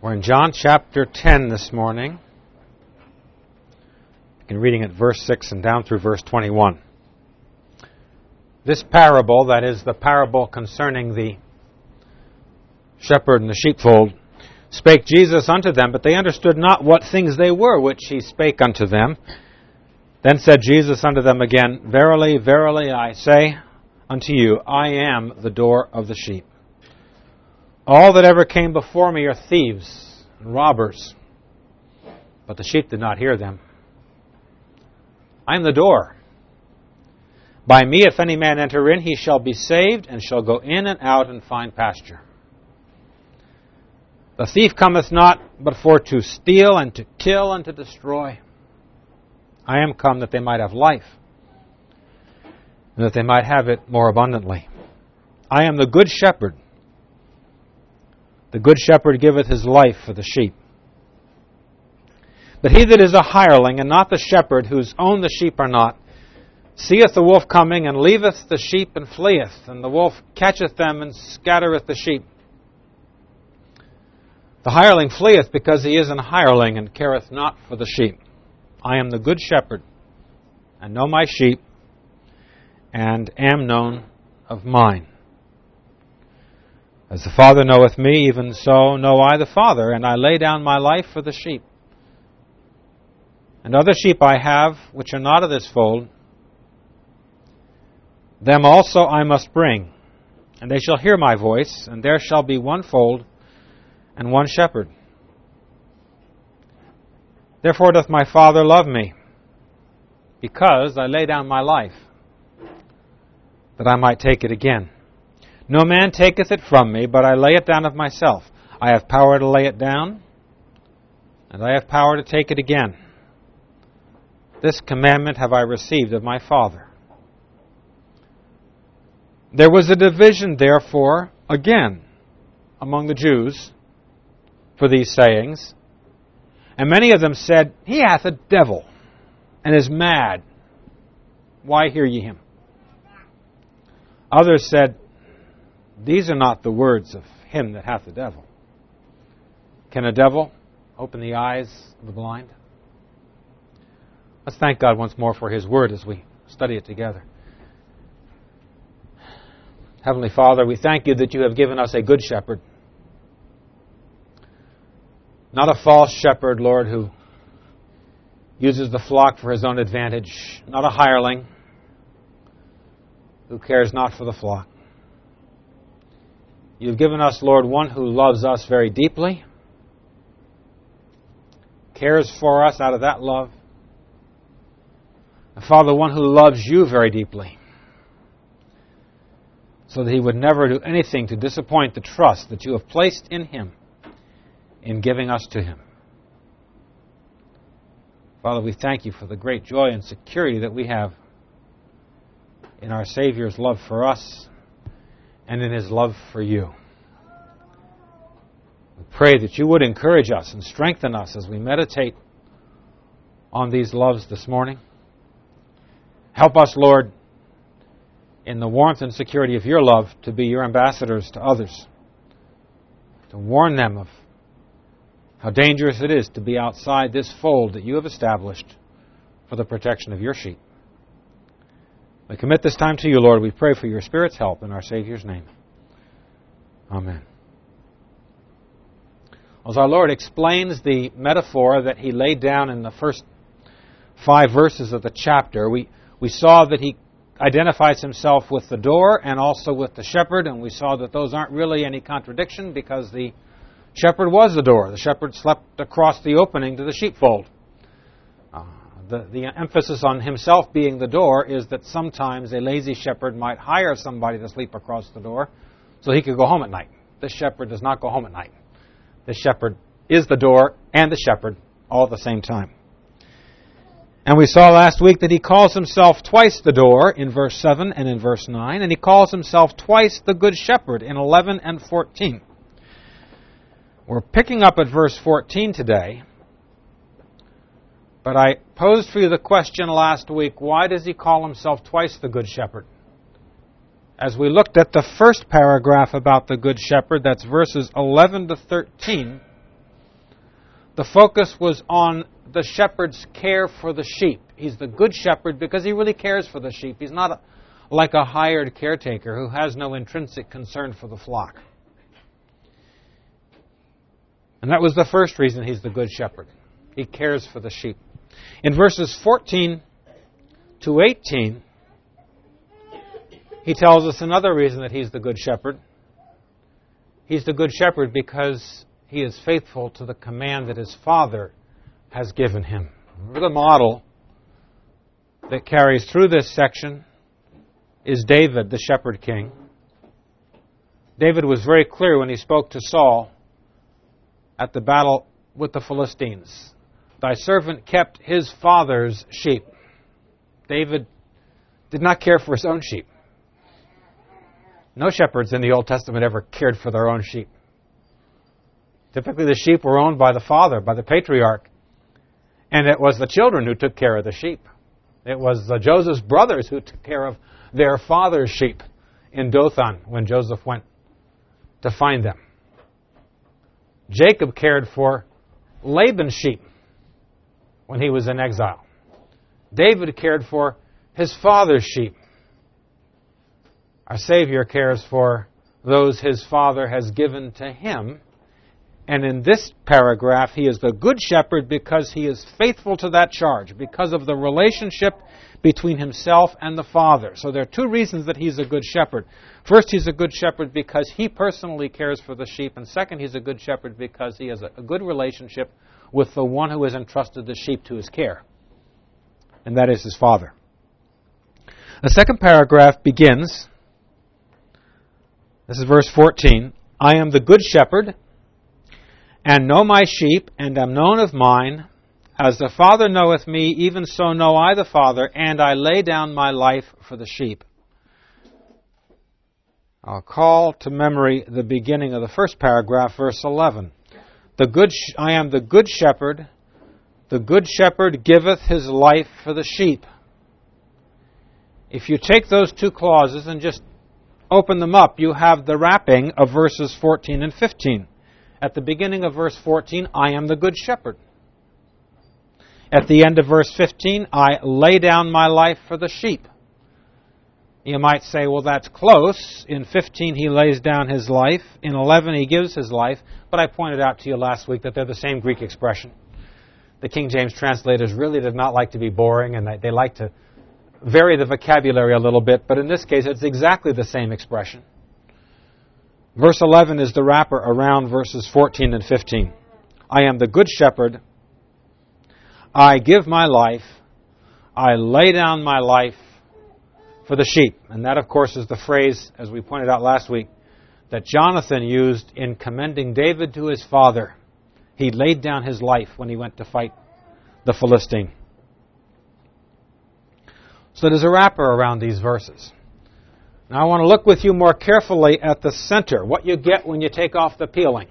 We're in John chapter 10 this morning. You can reading at verse 6 and down through verse 21. This parable, that is the parable concerning the shepherd and the sheepfold, spake Jesus unto them, but they understood not what things they were which he spake unto them. Then said Jesus unto them again, Verily, verily, I say unto you, I am the door of the sheep. All that ever came before me are thieves and robbers, but the sheep did not hear them. I am the door. By me, if any man enter in, he shall be saved, and shall go in and out and find pasture. The thief cometh not, but for to steal, and to kill, and to destroy. I am come that they might have life, and that they might have it more abundantly. I am the good shepherd. The good shepherd giveth his life for the sheep. But he that is a hireling, and not the shepherd, whose own the sheep are not, seeth the wolf coming, and leaveth the sheep, and fleeth. And the wolf catcheth them, and scattereth the sheep. The hireling fleeth, because he is an hireling, and careth not for the sheep. I am the good shepherd, and know my sheep, and am known of mine. As the Father knoweth me, even so know I the Father, and I lay down my life for the sheep. And other sheep I have, which are not of this fold, them also I must bring, and they shall hear my voice, and there shall be one fold and one shepherd. Therefore doth my Father love me, because I lay down my life, that I might take it again. No man taketh it from me, but I lay it down of myself. I have power to lay it down, and I have power to take it again. This commandment have I received of my Father. There was a division, therefore, again, among the Jews for these sayings. And many of them said, He hath a devil, and is mad. Why hear ye him? Others said, These are not the words of him that hath the devil. Can a devil open the eyes of the blind? Let's thank God once more for His Word as we study it together. Heavenly Father, we thank You that You have given us a good shepherd. Not a false shepherd, Lord, who uses the flock for his own advantage. Not a hireling who cares not for the flock. You've given us, Lord, one who loves us very deeply, cares for us out of that love. And Father, one who loves You very deeply, so that He would never do anything to disappoint the trust that You have placed in Him in giving us to Him. Father, we thank You for the great joy and security that we have in our Savior's love for us and in His love for You. We pray that You would encourage us and strengthen us as we meditate on these loves this morning. Help us, Lord, in the warmth and security of Your love, to be Your ambassadors to others, to warn them of how dangerous it is to be outside this fold that You have established for the protection of Your sheep. We commit this time to You, Lord. We pray for Your Spirit's help in our Savior's name. Amen. As our Lord explains the metaphor that He laid down in the first 5 verses of the chapter, we saw that He identifies Himself with the door and also with the shepherd, and we saw that those aren't really any contradiction because the shepherd was the door. The shepherd slept across the opening to the sheepfold. The emphasis on Himself being the door is that sometimes a lazy shepherd might hire somebody to sleep across the door so he could go home at night. This shepherd does not go home at night. The shepherd is the door and the shepherd all at the same time. And we saw last week that He calls Himself twice the door in verse 7 and in verse 9, and He calls Himself twice the good shepherd in 11 and 14. We're picking up at verse 14 today, but I posed for you the question last week, why does He call Himself twice the good shepherd? As we looked at the first paragraph about the good shepherd, that's verses 11 to 13, the focus was on the shepherd's care for the sheep. He's the good shepherd because he really cares for the sheep. He's not like a hired caretaker who has no intrinsic concern for the flock. And that was the first reason he's the good shepherd. He cares for the sheep. In verses 14 to 18, he tells us another reason that he's the good shepherd. He's the good shepherd because he is faithful to the command that his Father has given him. The model that carries through this section is David, the shepherd king. David was very clear when he spoke to Saul at the battle with the Philistines. Thy servant kept his father's sheep. David did not care for his own sheep. No shepherds in the Old Testament ever cared for their own sheep. Typically the sheep were owned by the father, by the patriarch. And it was the children who took care of the sheep. It was Joseph's brothers who took care of their father's sheep in Dothan when Joseph went to find them. Jacob cared for Laban's sheep when he was in exile. David cared for his father's sheep. Our Savior cares for those his Father has given to him. And in this paragraph, he is the good shepherd because he is faithful to that charge, because of the relationship between himself and the Father. So there are two reasons that he's a good shepherd. First, he's a good shepherd because he personally cares for the sheep. And second, he's a good shepherd because he has a good relationship with the one who has entrusted the sheep to his care. And that is his Father. The second paragraph begins, this is verse 14, I am the good shepherd, and know my sheep, and am known of mine. As the Father knoweth me, even so know I the Father, and I lay down my life for the sheep. I'll call to memory the beginning of the first paragraph, verse 11. I am the good shepherd. The good shepherd giveth his life for the sheep. If you take those two clauses and just open them up, you have the wrapping of verses 14 and 15. At the beginning of verse 14, I am the good shepherd. At the end of verse 15, I lay down my life for the sheep. You might say, well, that's close. In 15, he lays down his life. In 11, he gives his life. But I pointed out to you last week that they're the same Greek expression. The King James translators really did not like to be boring, and they like to vary the vocabulary a little bit. But in this case, it's exactly the same expression. Verse 11 is the wrapper around verses 14 and 15. I am the good shepherd. I give my life. I lay down my life for the sheep. And that, of course, is the phrase, as we pointed out last week, that Jonathan used in commending David to his father. He laid down his life when he went to fight the Philistine. So there's a wrapper around these verses. Now I want to look with you more carefully at the center, what you get when you take off the peeling.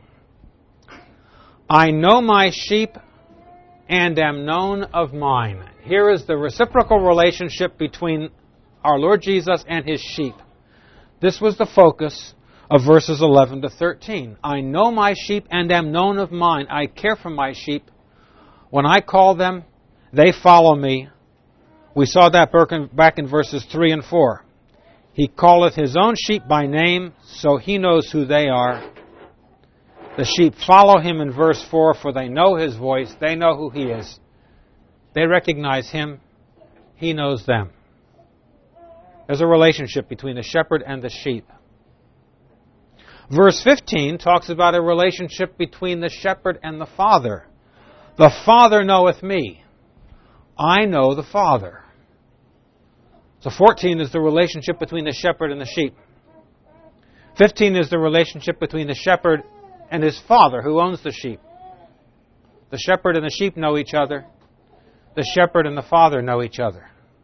I know my sheep and am known of mine. Here is the reciprocal relationship between our Lord Jesus and his sheep. This was the focus of verses 11 to 13. I know my sheep and am known of mine. I care for my sheep. When I call them, they follow me. We saw that back in verses 3 and 4. He calleth his own sheep by name, so he knows who they are. The sheep follow him in verse 4, for they know his voice. They know who he is. They recognize him. He knows them. There's a relationship between the shepherd and the sheep. Verse 15 talks about a relationship between the shepherd and the Father. The Father knoweth me. I know the Father. So 14 is the relationship between the shepherd and the sheep. 15 is the relationship between the shepherd and his father who owns the sheep. The shepherd and the sheep know each other. The shepherd and the father know each other.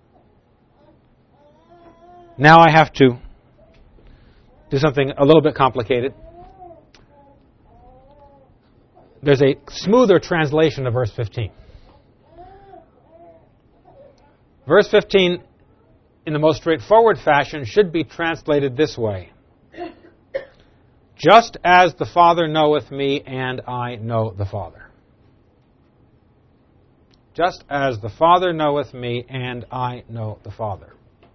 Now I have to do something a little bit complicated. There's a smoother translation of verse 15. Verse 15, in the most straightforward fashion, should be translated this way. Just as the Father knoweth me, and I know the Father. just as the Father knoweth me, and I know the Father.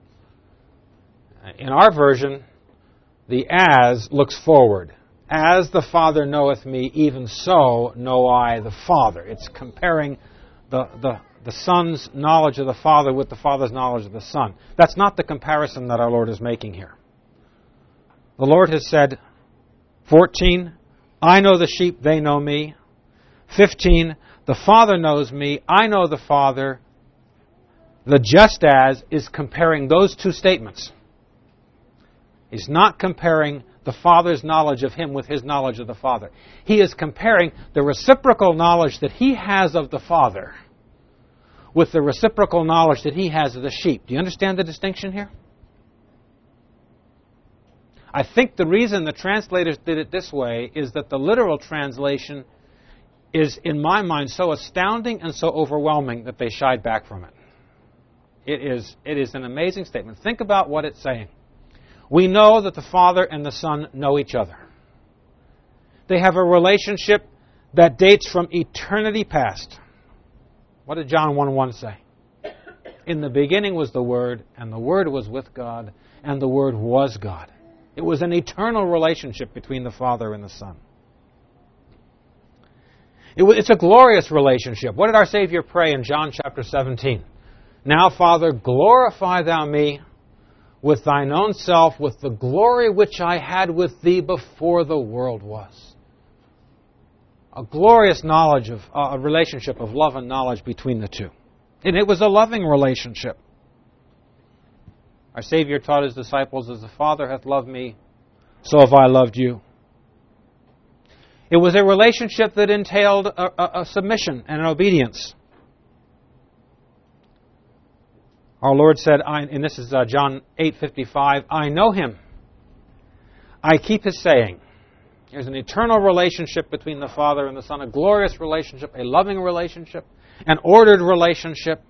In our version, the as looks forward. As the Father knoweth me, even so know I the Father. It's comparing the Son's knowledge of the Father with the Father's knowledge of the Son. That's not the comparison that our Lord is making here. The Lord has said, 14, I know the sheep, they know me. 15, the Father knows me, I know the Father. The just as is comparing those two statements. He's not comparing the Father's knowledge of Him with His knowledge of the Father. He is comparing the reciprocal knowledge that He has of the Father with the reciprocal knowledge that He has of the sheep. Do you understand the distinction here? I think the reason the translators did it this way is that the literal translation is, in my mind, so astounding and so overwhelming that they shied back from it. It is an amazing statement. Think about what it's saying. We know that the Father and the Son know each other. They have a relationship that dates from eternity past. What did John 1:1 say? In the beginning was the Word, and the Word was with God, and the Word was God. It was an eternal relationship between the Father and the Son. It's a glorious relationship. What did our Savior pray in John chapter 17? Now, Father, glorify Thou me with Thine own self, with the glory which I had with Thee before the world was. A glorious knowledge of a relationship of love and knowledge between the two. And it was a loving relationship. Our Savior taught His disciples, as the Father hath loved me, so have I loved you. It was a relationship that entailed a submission and an obedience. Our Lord said, and this is John 8:55, I know Him. I keep His saying. There's an eternal relationship between the Father and the Son, a glorious relationship, a loving relationship, an ordered relationship.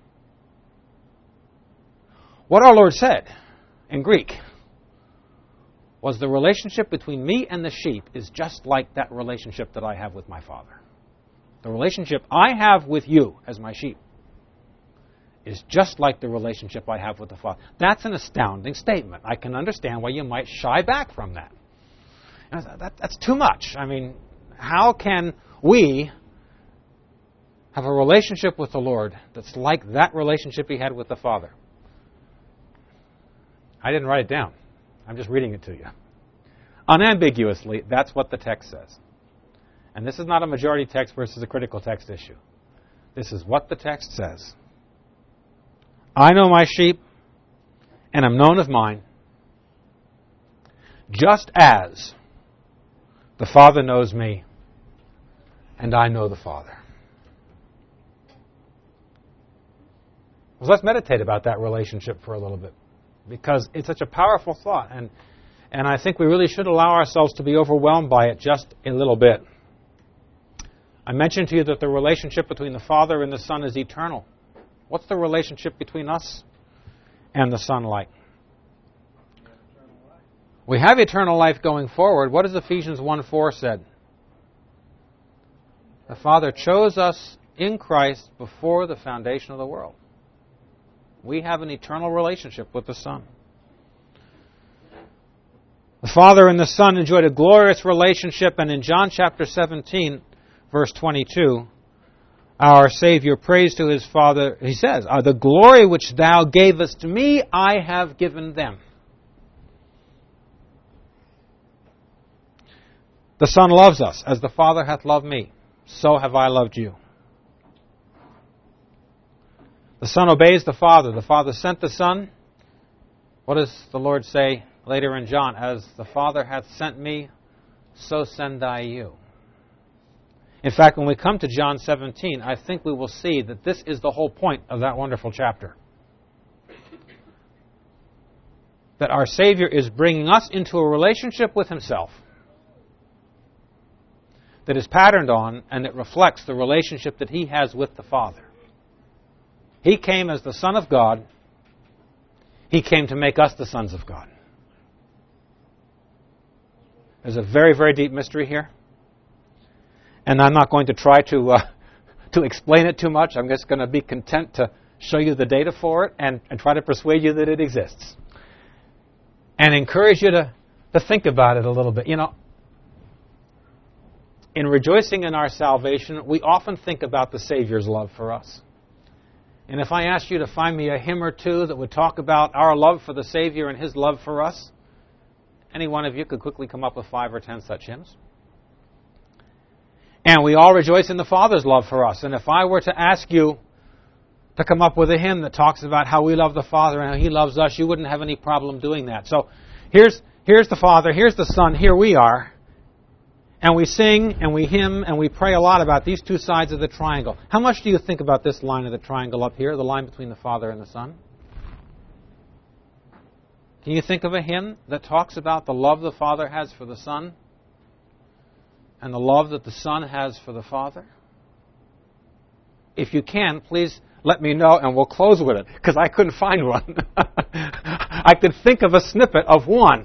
What our Lord said in Greek was the relationship between me and the sheep is just like that relationship that I have with my Father. The relationship I have with you as my sheep is just like the relationship I have with the Father. That's an astounding statement. I can understand why you might shy back from that. That's too much. I mean, how can we have a relationship with the Lord that's like that relationship He had with the Father? I didn't write it down. I'm just reading it to you. Unambiguously, that's what the text says. And this is not a majority text versus a critical text issue. This is what the text says. I know my sheep, and am known of mine, just as the Father knows me, and I know the Father. Well, let's meditate about that relationship for a little bit, because it's such a powerful thought, and I think we really should allow ourselves to be overwhelmed by it just a little bit. I mentioned to you that the relationship between the Father and the Son is eternal. What's the relationship between us and the Son like? We have eternal life going forward. What does Ephesians 1:4 said? The Father chose us in Christ before the foundation of the world. We have an eternal relationship with the Son. The Father and the Son enjoyed a glorious relationship, and in John chapter 17, verse 22, our Savior prays to His Father. He says, the glory which Thou gavest to me, I have given them. The Son loves us, as the Father hath loved me, so have I loved you. The Son obeys the Father. The Father sent the Son. What does the Lord say later in John? As the Father hath sent me, so send I you. In fact, when we come to John 17, I think we will see that this is the whole point of that wonderful chapter. That our Savior is bringing us into a relationship with Himself that is patterned on and that reflects the relationship that He has with the Father. He came as the Son of God. He came to make us the sons of God. There's a very, very deep mystery here. And I'm not going to try to to explain it too much. I'm just going to be content to show you the data for it and try to persuade you that it exists. And encourage you to think about it a little bit. You know, in rejoicing in our salvation, we often think about the Savior's love for us. And if I asked you to find me a hymn or two that would talk about our love for the Savior and His love for us, any one of you could quickly come up with 5 or 10 such hymns. And we all rejoice in the Father's love for us. And if I were to ask you to come up with a hymn that talks about how we love the Father and how He loves us, you wouldn't have any problem doing that. So here's the Father, here's the Son, here we are. And we sing and we hymn and we pray a lot about these two sides of the triangle. How much do you think about this line of the triangle up here, the line between the Father and the Son? Can you think of a hymn that talks about the love the Father has for the Son and the love that the Son has for the Father? If you can, please let me know and we'll close with it, because I couldn't find one. I could think of a snippet of one,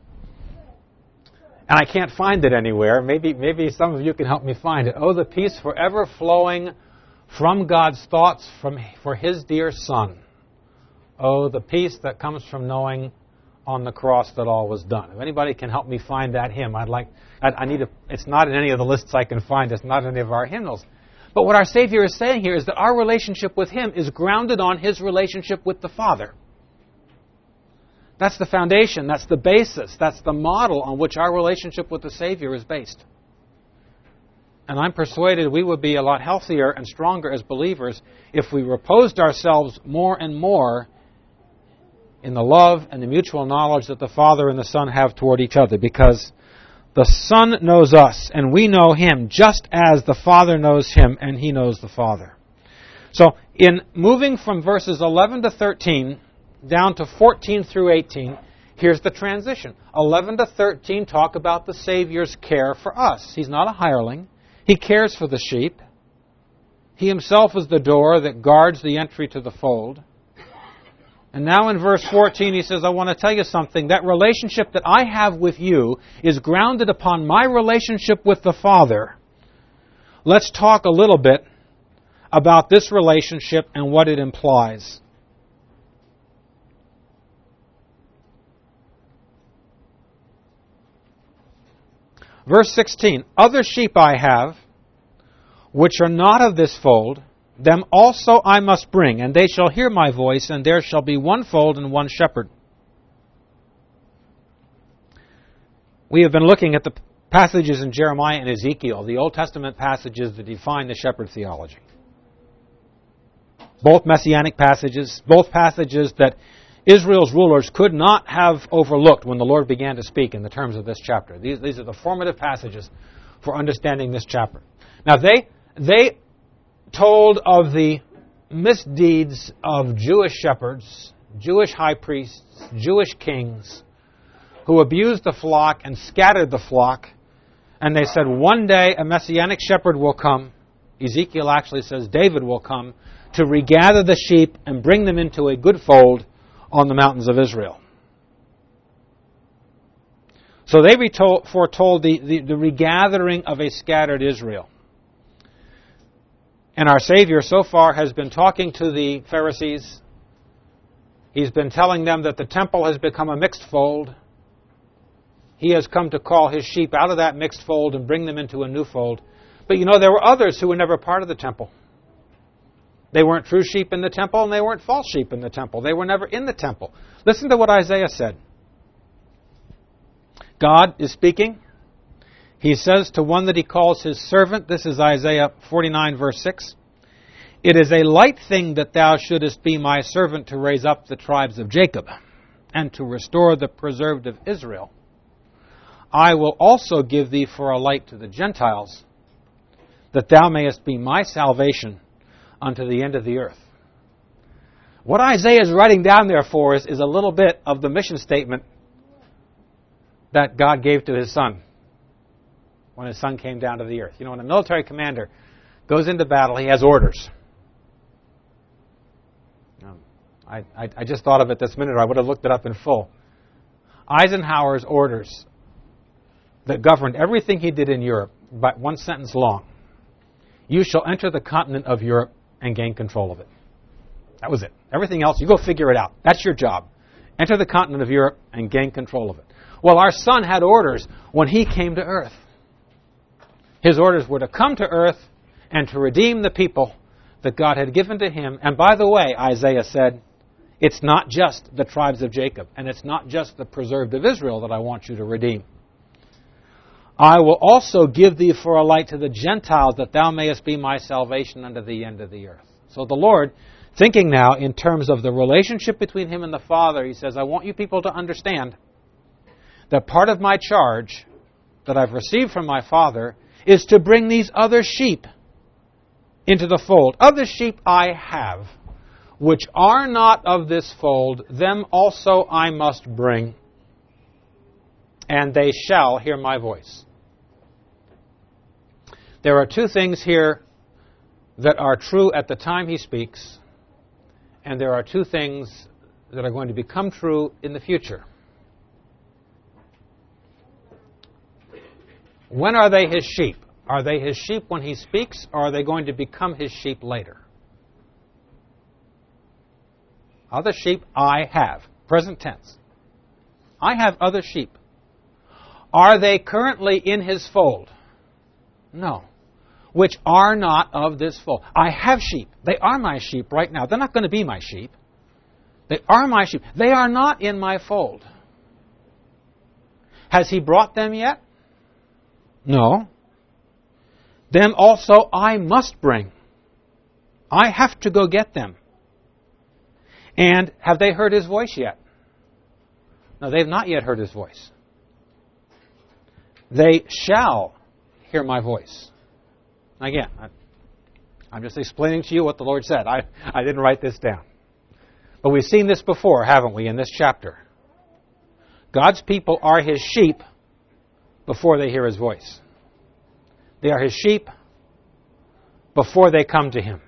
and I can't find it anywhere. Maybe some of you can help me find it. Oh, the peace forever flowing from God's thoughts for His dear Son. Oh, the peace that comes from knowing on the cross that all was done. If anybody can help me find that hymn, it's not in any of the lists I can find. It's not in any of our hymnals. But what our Savior is saying here is that our relationship with Him is grounded on His relationship with the Father. That's the foundation, that's the basis, that's the model on which our relationship with the Savior is based. And I'm persuaded we would be a lot healthier and stronger as believers if we reposed ourselves more and more in the love and the mutual knowledge that the Father and the Son have toward each other, because the Son knows us and we know Him just as the Father knows Him and He knows the Father. So in moving from verses 11 to 13 down to 14 through 18, here's the transition. 11 to 13 talk about the Savior's care for us. He's not a hireling. He cares for the sheep. He Himself is the door that guards the entry to the fold. And now in verse 14 he says, I want to tell you something. That relationship that I have with you is grounded upon my relationship with the Father. Let's talk a little bit about this relationship and what it implies. Verse 16, other sheep I have, which are not of this fold, them also I must bring, and they shall hear my voice, and there shall be one fold and one shepherd. We have been looking at the passages in Jeremiah and Ezekiel, the Old Testament passages that define the shepherd theology. Both messianic passages, both passages that Israel's rulers could not have overlooked when the Lord began to speak in the terms of this chapter. These are the formative passages for understanding this chapter. Now, they told of the misdeeds of Jewish shepherds, Jewish high priests, Jewish kings, who abused the flock and scattered the flock. And they said, one day a messianic shepherd will come. Ezekiel actually says David will come to regather the sheep and bring them into a good fold on the mountains of Israel. So they foretold the regathering of a scattered Israel. And our Savior so far has been talking to the Pharisees. He's been telling them that the temple has become a mixed fold. He has come to call His sheep out of that mixed fold and bring them into a new fold. But you know, there were others who were never part of the temple. They weren't true sheep in the temple, and they weren't false sheep in the temple. They were never in the temple. Listen to what Isaiah said. God is speaking. He says to one that He calls His servant, this is Isaiah 49, verse 6, it is a light thing that thou shouldest be my servant to raise up the tribes of Jacob and to restore the preserved of Israel. I will also give thee for a light to the Gentiles, that thou mayest be my salvation unto the end of the earth. What Isaiah is writing down there for us is a little bit of the mission statement that God gave to His Son when His Son came down to the earth. You know, when a military commander goes into battle, he has orders. I just thought of it this minute, or I would have looked it up in full. Eisenhower's orders that governed everything he did in Europe, but one sentence long. you shall enter the continent of Europe and gain control of it. That was it. Everything else, you go figure it out. That's your job. Enter the continent of Europe and gain control of it. Well, our Son had orders when He came to earth. His orders were to come to earth and to redeem the people that God had given to Him. And by the way, Isaiah said, it's not just the tribes of Jacob, and it's not just the preserved of Israel that I want you to redeem. I will also give thee for a light to the Gentiles, that thou mayest be my salvation unto the end of the earth. So the Lord, thinking now in terms of the relationship between Him and the Father, He says, I want you people to understand that part of my charge that I've received from my Father is to bring these other sheep into the fold. Other sheep I have, which are not of this fold, them also I must bring, and they shall hear my voice. There are two things here that are true at the time He speaks, and there are two things that are going to become true in the future. When are they His sheep? Are they His sheep when He speaks, or are they going to become His sheep later? Other sheep I have. Present tense. I have other sheep. Are they currently in His fold? No. Which are not of this fold. I have sheep. They are my sheep right now. They're not going to be my sheep. They are my sheep. They are not in my fold. Has He brought them yet? No. Them also I must bring. I have to go get them. And have they heard His voice yet? No, they've not yet heard His voice. They shall hear my voice. Again, I'm just explaining to you what the Lord said. I didn't write this down. But we've seen this before, haven't we, in this chapter? God's people are His sheep before they hear His voice. They are His sheep before they come to Him.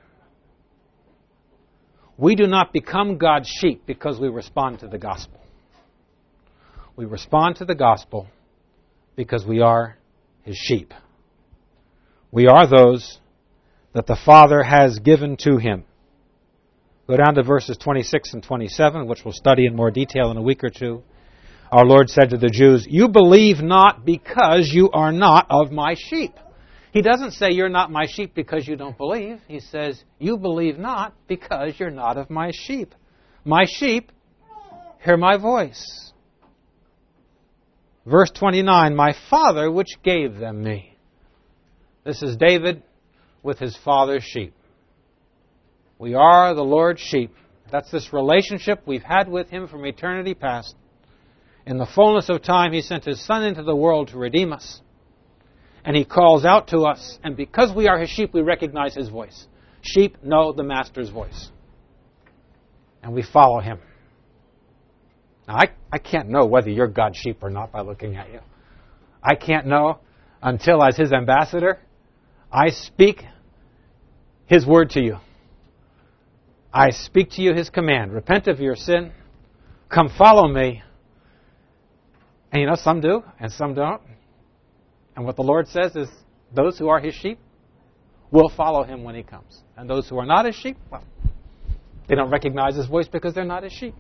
We do not become God's sheep because we respond to the gospel. We respond to the gospel because we are His sheep. We are those that the Father has given to Him. Go down to verses 26 and 27, which we'll study in more detail in a week or two. Our Lord said to the Jews, you believe not because you are not of my sheep. He doesn't say you're not my sheep because you don't believe. He says, you believe not because you're not of my sheep. My sheep hear my voice. Verse 29, my Father which gave them me. This is David with his father's sheep. We are the Lord's sheep. That's this relationship we've had with Him from eternity past. In the fullness of time, He sent His Son into the world to redeem us. And He calls out to us, and because we are His sheep, we recognize His voice. Sheep know the Master's voice. And we follow Him. Now, I can't know whether you're God's sheep or not by looking at you. I can't know until, as His ambassador, I speak His word to you. I speak to you His command. Repent of your sin. Come follow me. And you know, some do and some don't. And what the Lord says is, those who are His sheep will follow Him when He comes. And those who are not His sheep, well, they don't recognize His voice because they're not His sheep.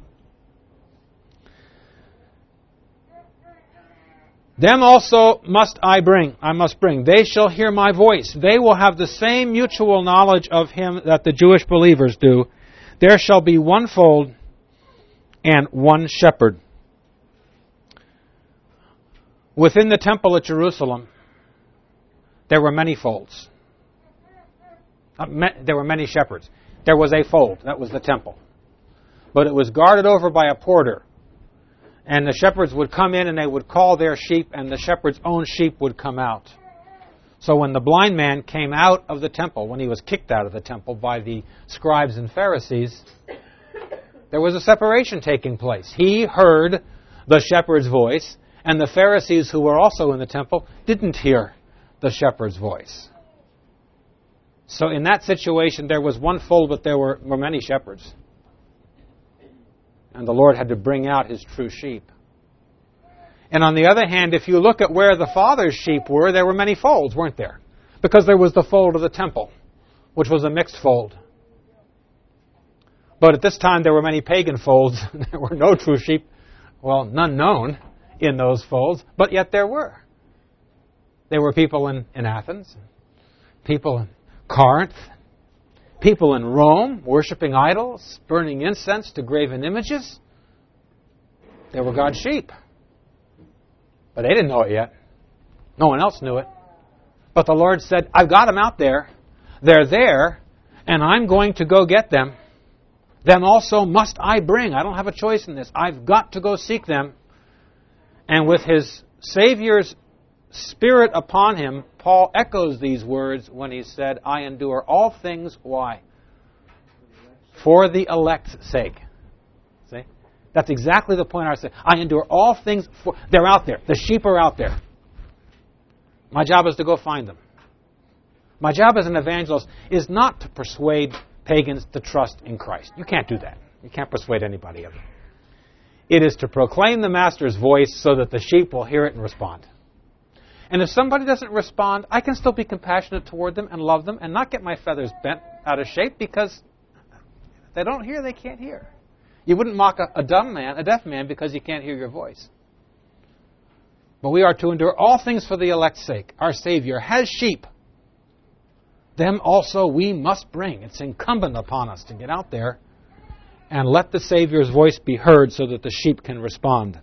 Them also must I must bring. They shall hear my voice. They will have the same mutual knowledge of Him that the Jewish believers do. There shall be one fold and one shepherd. Within the temple at Jerusalem, there were many folds. There were many shepherds. There was a fold. That was the temple. But it was guarded over by a porter. And the shepherds would come in and they would call their sheep, and the shepherd's own sheep would come out. So when the blind man came out of the temple, when he was kicked out of the temple by the scribes and Pharisees, there was a separation taking place. He heard the shepherd's voice, and the Pharisees who were also in the temple didn't hear the shepherd's voice. So in that situation, there was one fold, but there were many shepherds. And the Lord had to bring out His true sheep. And on the other hand, if you look at where the Father's sheep were, there were many folds, weren't there? because there was the fold of the temple, which was a mixed fold. But at this time there were many pagan folds. There were no true sheep, well, none known in those folds, but yet there were. There were people in Athens, people in Corinth, people in Rome worshiping idols, burning incense to graven images. They were God's sheep. But they didn't know it yet. No one else knew it. But the Lord said, I've got them out there. They're there, and I'm going to go get them. Them also must I bring. I don't have a choice in this. I've got to go seek them. And with his Savior's Spirit upon him, Paul echoes these words when he said, I endure all things. Why? For the elect's sake. See? That's exactly the point I was saying. I endure all things. They're out there. The sheep are out there. My job is to go find them. My job as an evangelist is not to persuade pagans to trust in Christ. You can't do that. You can't persuade anybody of it. It is to proclaim the Master's voice so that the sheep will hear it and respond. And if somebody doesn't respond, I can still be compassionate toward them and love them and not get my feathers bent out of shape, because if they don't hear, they can't hear. You wouldn't mock a deaf man, because he can't hear your voice. But we are to endure all things for the elect's sake. Our Savior has sheep. Them also we must bring. It's incumbent upon us to get out there and let the Savior's voice be heard so that the sheep can respond.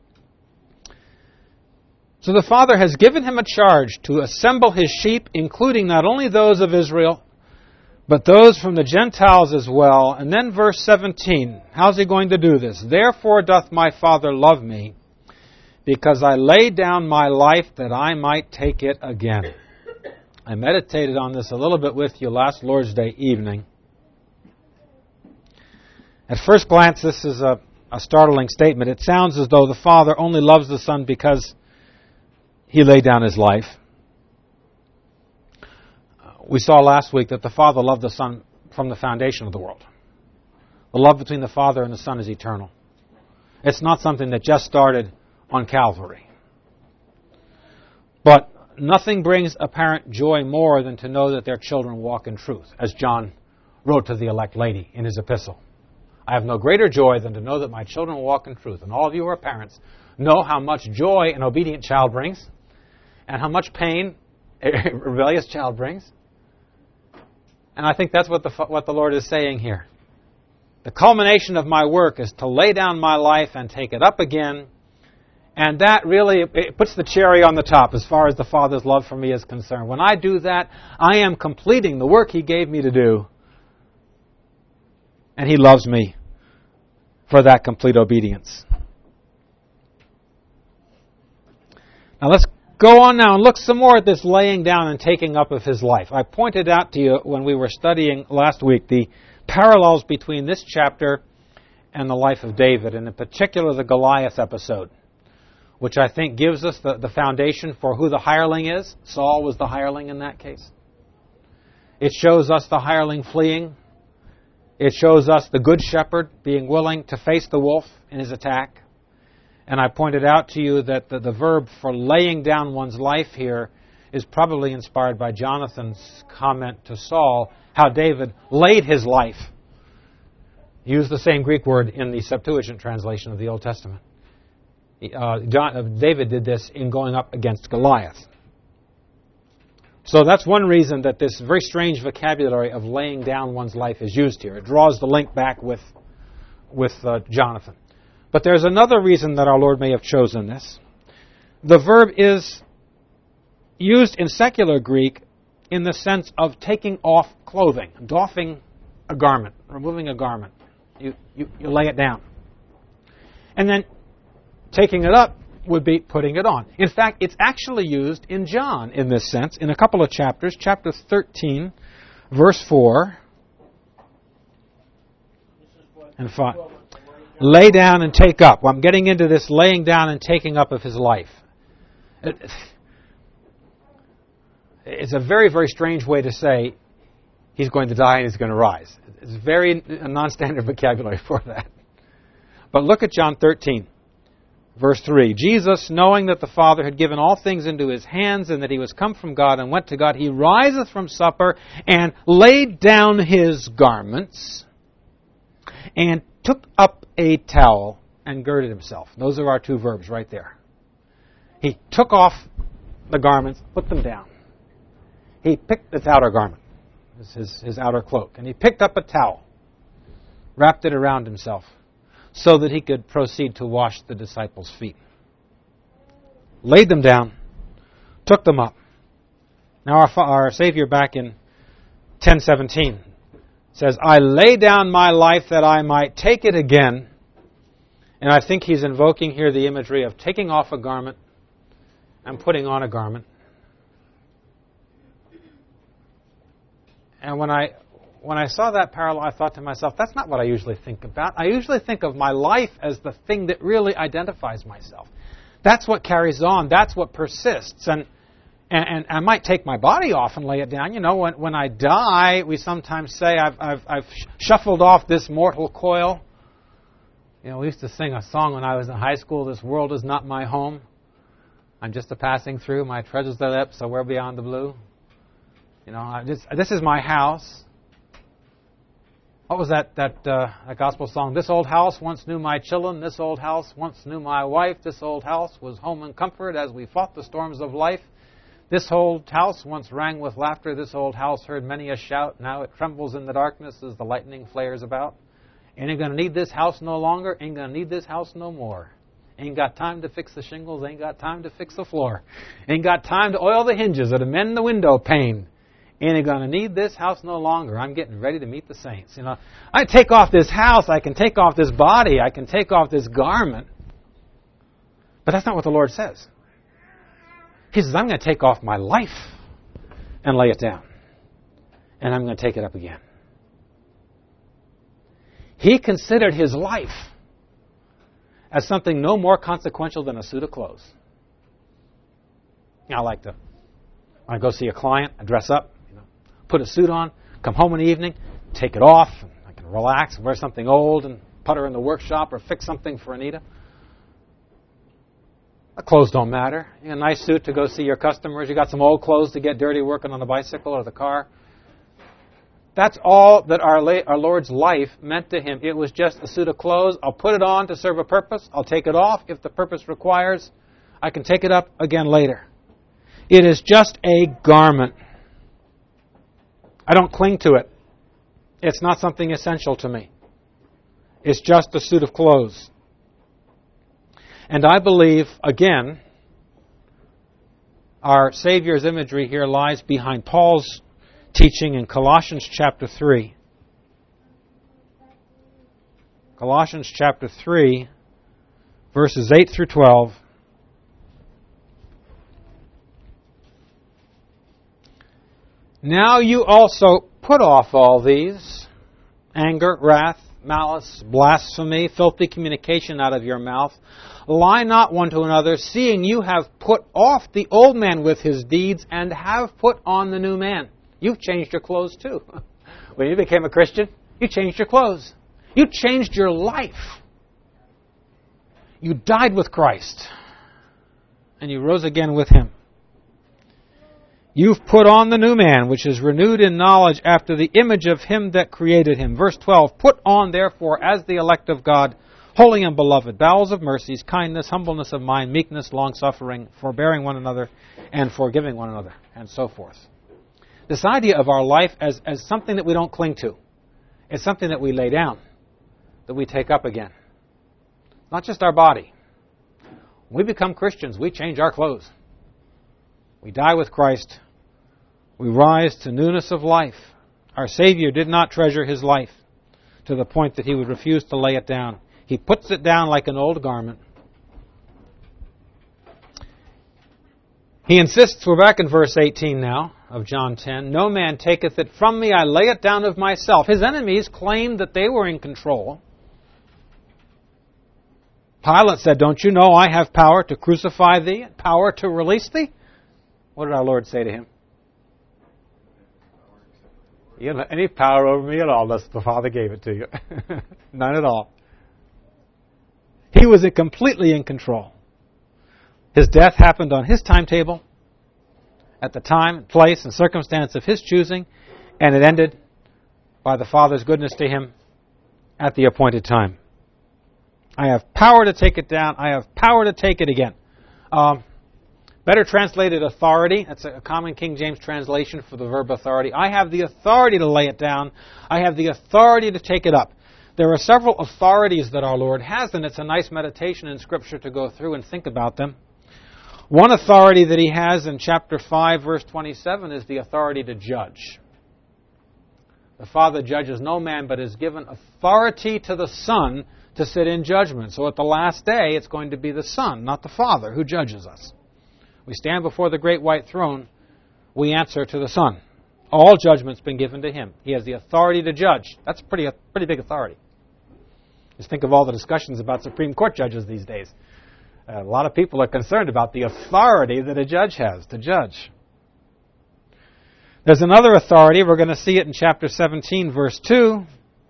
So the Father has given him a charge to assemble his sheep, including not only those of Israel, but those from the Gentiles as well. And then verse 17, how's he going to do this? Therefore doth my Father love me, because I laid down my life that I might take it again. I meditated on this a little bit with you last Lord's Day evening. At first glance, this is a startling statement. It sounds as though the Father only loves the Son because he laid down his life. We saw last week that the Father loved the Son from the foundation of the world. The love between the Father and the Son is eternal. It's not something that just started on Calvary. But nothing brings a parent joy more than to know that their children walk in truth, as John wrote to the elect lady in his epistle. I have no greater joy than to know that my children walk in truth. And all of you who are parents know how much joy an obedient child brings and how much pain a rebellious child brings. And I think that's what the Lord is saying here. The culmination of my work is to lay down my life and take it up again. And that really it puts the cherry on the top as far as the Father's love for me is concerned. When I do that, I am completing the work He gave me to do. And He loves me for that complete obedience. Now let's go on now and look some more at this laying down and taking up of His life. I pointed out to you when we were studying last week the parallels between this chapter and the life of David, and in particular the Goliath episode, which I think gives us the foundation for who the hireling is. Saul was the hireling in that case. It shows us the hireling fleeing. It shows us the good shepherd being willing to face the wolf in his attack. And I pointed out to you that the verb for laying down one's life here is probably inspired by Jonathan's comment to Saul, how David laid his life. He used the same Greek word in the Septuagint translation of the Old Testament. David did this in going up against Goliath. So that's one reason that this very strange vocabulary of laying down one's life is used here. It draws the link back with Jonathan. But there's another reason that our Lord may have chosen this. The verb is used in secular Greek in the sense of taking off clothing, doffing a garment, removing a garment. You lay it down. And then taking it up would be putting it on. In fact, it's actually used in John in this sense in a couple of chapters. Chapter 13, verse 4 and 5. Lay down and take up. Well, I'm getting into this laying down and taking up of his life. It's a very, very strange way to say he's going to die and he's going to rise. It's a non-standard vocabulary for that. But look at John 13. Verse 3, Jesus, knowing that the Father had given all things into his hands, and that he was come from God and went to God, he riseth from supper, and laid down his garments, and took up a towel, and girded himself. Those are our two verbs right there. He took off the garments, put them down. He picked his outer garment, his outer cloak, and he picked up a towel, wrapped it around himself, so that he could proceed to wash the disciples' feet. Laid them down, took them up. Now our Savior back in 10:17 says, I lay down my life that I might take it again. And I think he's invoking here the imagery of taking off a garment and putting on a garment. And when I saw that parallel, I thought to myself, that's not what I usually think about. I usually think of my life as the thing that really identifies myself. That's what carries on. That's what persists. And I might take my body off and lay it down. You know, when I die, we sometimes say, I've shuffled off this mortal coil. You know, we used to sing a song when I was in high school, this world is not my home. I'm just a passing through. My treasures are up, so we're beyond the blue. You know, this is my house. What was that gospel song? This old house once knew my children. This old house once knew my wife. This old house was home and comfort as we fought the storms of life. This old house once rang with laughter. This old house heard many a shout. Now it trembles in the darkness as the lightning flares about. Ain't going to need this house no longer. Ain't going to need this house no more. Ain't got time to fix the shingles. Ain't got time to fix the floor. Ain't got time to oil the hinges or to mend the window pane. Ain't going to need this house no longer. I'm getting ready to meet the saints. You know, I take off this house. I can take off this body. I can take off this garment. But that's not what the Lord says. He says, I'm going to take off my life and lay it down. And I'm going to take it up again. He considered his life as something no more consequential than a suit of clothes. You know, when I go see a client, I dress up, put a suit on, come home in the evening, take it off, and I can relax and wear something old and putter in the workshop or fix something for Anita. The clothes don't matter. You got a nice suit to go see your customers. You got some old clothes to get dirty working on the bicycle or the car. That's all that our Lord's life meant to him. It was just a suit of clothes. I'll put it on to serve a purpose. I'll take it off if the purpose requires. I can take it up again later. It is just a garment. I don't cling to it. It's not something essential to me. It's just a suit of clothes. And I believe, again, our Savior's imagery here lies behind Paul's teaching in Colossians chapter 3. Colossians chapter 3, verses 8 through 12. Now you also put off all these, anger, wrath, malice, blasphemy, filthy communication out of your mouth. Lie not one to another, seeing you have put off the old man with his deeds and have put on the new man. You've changed your clothes too. When you became a Christian, you changed your clothes. You changed your life. You died with Christ. And you rose again with him. You've put on the new man, which is renewed in knowledge after the image of him that created him. Verse 12, put on therefore as the elect of God, holy and beloved, bowels of mercies, kindness, humbleness of mind, meekness, long-suffering, forbearing one another, and forgiving one another, and so forth. This idea of our life as something that we don't cling to. It's something that we lay down, that we take up again. Not just our body. When we become Christians, we change our clothes. We die with Christ. We rise to newness of life. Our Savior did not treasure his life to the point that he would refuse to lay it down. He puts it down like an old garment. He insists, we're back in verse 18 now of John 10, no man taketh it from me, I lay it down of myself. His enemies claimed that they were in control. Pilate said, don't you know I have power to crucify thee, power to release thee? What did our Lord say to him? You don't have any power over me at all unless the Father gave it to you. None at all. He was completely in control. His death happened on His timetable, at the time, place, and circumstance of His choosing, and it ended by the Father's goodness to Him at the appointed time. I have power to take it down. I have power to take it again. Better translated authority. That's a common King James translation for the verb authority. I have the authority to lay it down. I have the authority to take it up. There are several authorities that our Lord has, and it's a nice meditation in Scripture to go through and think about them. One authority that He has in chapter 5, verse 27 is the authority to judge. The Father judges no man, but has given authority to the Son to sit in judgment. So at the last day, it's going to be the Son, not the Father, who judges us. We stand before the great white throne. We answer to the Son. All judgment's been given to Him. He has the authority to judge. That's a pretty big authority. Just think of all the discussions about Supreme Court judges these days. A lot of people are concerned about the authority that a judge has to judge. There's another authority. We're going to see it in chapter 17, verse 2.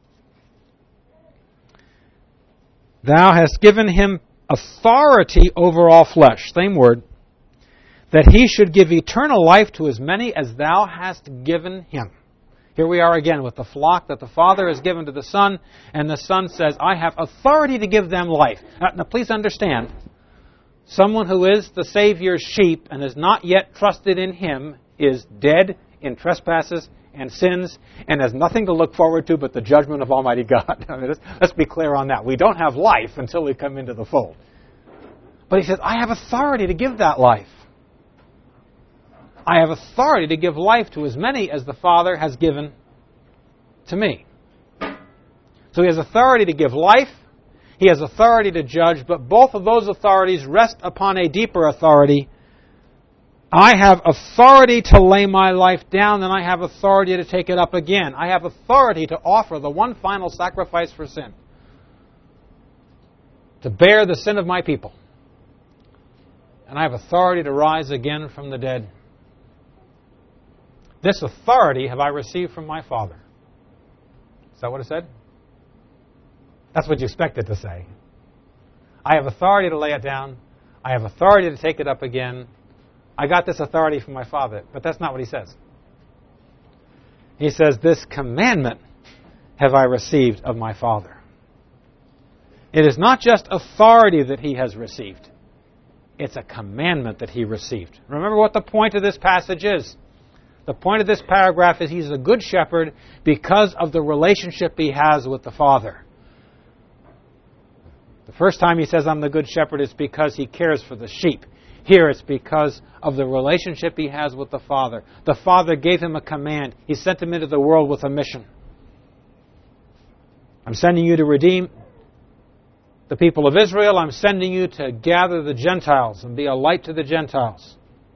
Thou hast given Him authority over all flesh. Same word. That He should give eternal life to as many as Thou hast given Him. Here we are again with the flock that the Father has given to the Son, and the Son says, I have authority to give them life. Now please understand, someone who is the Savior's sheep and has not yet trusted in Him is dead in trespasses and sins and has nothing to look forward to but the judgment of Almighty God. I mean, let's be clear on that. We don't have life until we come into the fold. But He says, I have authority to give that life. I have authority to give life to as many as the Father has given to me. So He has authority to give life. He has authority to judge, but both of those authorities rest upon a deeper authority. I have authority to lay my life down, and I have authority to take it up again. I have authority to offer the one final sacrifice for sin, to bear the sin of my people. And I have authority to rise again from the dead. This authority have I received from my Father. Is that what it said? That's what you expect it to say. I have authority to lay it down. I have authority to take it up again. I got this authority from my Father. But that's not what He says. He says, this commandment have I received of my Father. It is not just authority that He has received. It's a commandment that He received. Remember what the point of this passage is. The point of this paragraph is He's a good shepherd because of the relationship He has with the Father. The first time He says, I'm the good shepherd, it's because He cares for the sheep. Here it's because of the relationship He has with the Father. The Father gave Him a command. He sent Him into the world with a mission. I'm sending you to redeem the people of Israel. I'm sending you to gather the Gentiles and be a light to the Gentiles.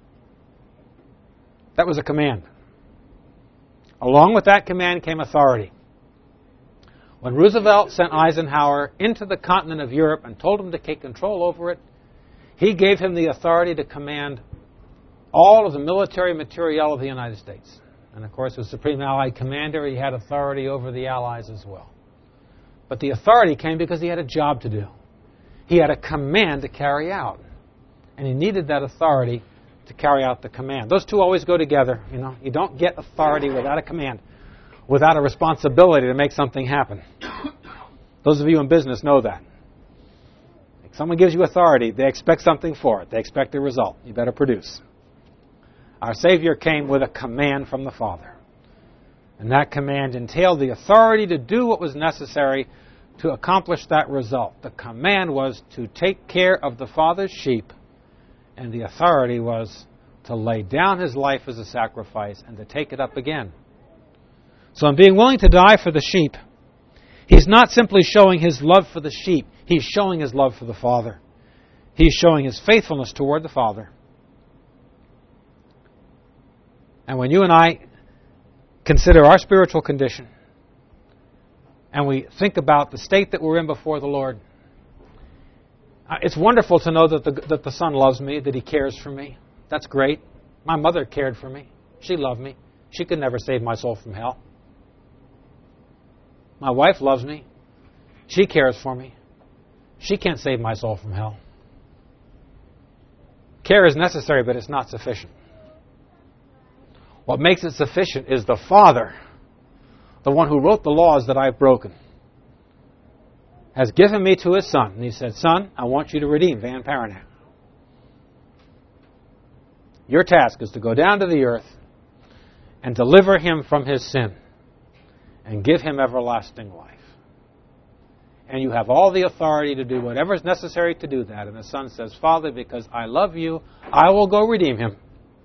That was a command. Along with that command came authority. When Roosevelt sent Eisenhower into the continent of Europe and told him to take control over it, he gave him the authority to command all of the military materiel of the United States. And of course, as Supreme Allied Commander, he had authority over the Allies as well. But the authority came because he had a job to do. He had a command to carry out. And he needed that authority to carry out the command. Those two always go together. You know, you don't get authority without a command, without a responsibility to make something happen. Those of you in business know that. If someone gives you authority, they expect something for it. They expect a result. You better produce. Our Savior came with a command from the Father. And that command entailed the authority to do what was necessary to accomplish that result. The command was to take care of the Father's sheep, and the authority was to lay down His life as a sacrifice and to take it up again. So in being willing to die for the sheep, He's not simply showing His love for the sheep. He's showing His love for the Father. He's showing His faithfulness toward the Father. And when you and I consider our spiritual condition, and we think about the state that we're in before the Lord, it's wonderful to know that the Son loves me, that He cares for me. That's great. My mother cared for me. She loved me. She could never save my soul from hell. My wife loves me. She cares for me. She can't save my soul from hell. Care is necessary, but it's not sufficient. What makes it sufficient is the Father, the one who wrote the laws that I've broken, has given me to His Son. And He said, Son, I want you to redeem Van Paranek. Your task is to go down to the earth and deliver him from his sin and give him everlasting life. And you have all the authority to do whatever is necessary to do that. And the Son says, Father, because I love you, I will go redeem him.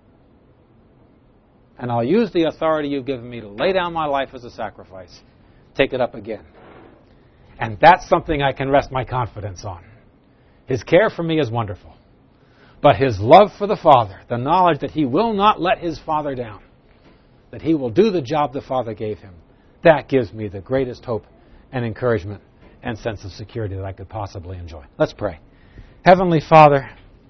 And I'll use the authority you've given me to lay down my life as a sacrifice. Take it up again. And that's something I can rest my confidence on. His care for me is wonderful. But His love for the Father, the knowledge that He will not let His Father down, that He will do the job the Father gave Him, that gives me the greatest hope and encouragement and sense of security that I could possibly enjoy. Let's pray. Heavenly Father,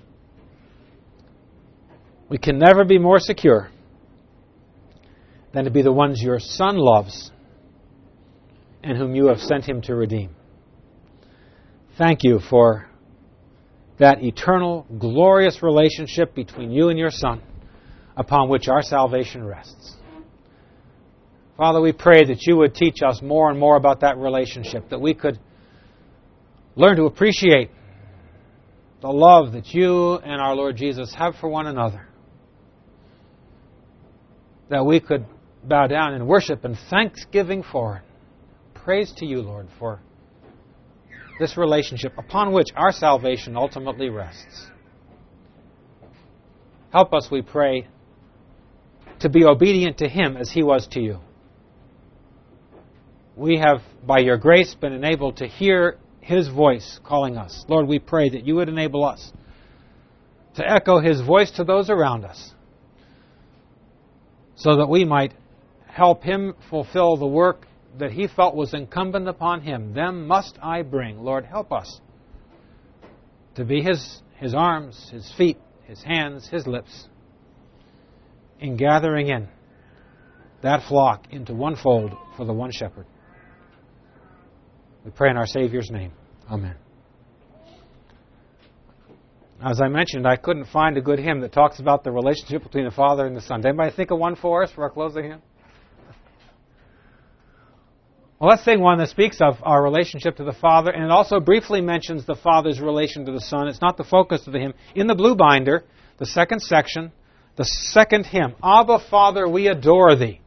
we can never be more secure than to be the ones Your Son loves and whom You have sent Him to redeem. Thank You for that eternal, glorious relationship between You and Your Son upon which our salvation rests. Father, we pray that You would teach us more and more about that relationship, that we could learn to appreciate the love that You and our Lord Jesus have for one another, that we could bow down in worship and thanksgiving for it. Praise to You, Lord, for this relationship upon which our salvation ultimately rests. Help us, we pray, to be obedient to Him as He was to You. We have, by Your grace, been enabled to hear His voice calling us. Lord, we pray that You would enable us to echo His voice to those around us, so that we might help Him fulfill the work that He felt was incumbent upon Him. Them must I bring. Lord, help us to be His arms, His feet, His hands, His lips, in gathering in that flock into one fold for the one shepherd. We pray in our Savior's name. Amen. As I mentioned, I couldn't find a good hymn that talks about the relationship between the Father and the Son. Did anybody think of one for us for our closing hymn? Well, let's sing one that speaks of our relationship to the Father, and it also briefly mentions the Father's relation to the Son. It's not the focus of the hymn. In the blue binder, the second section, the second hymn, Abba, Father, we adore Thee.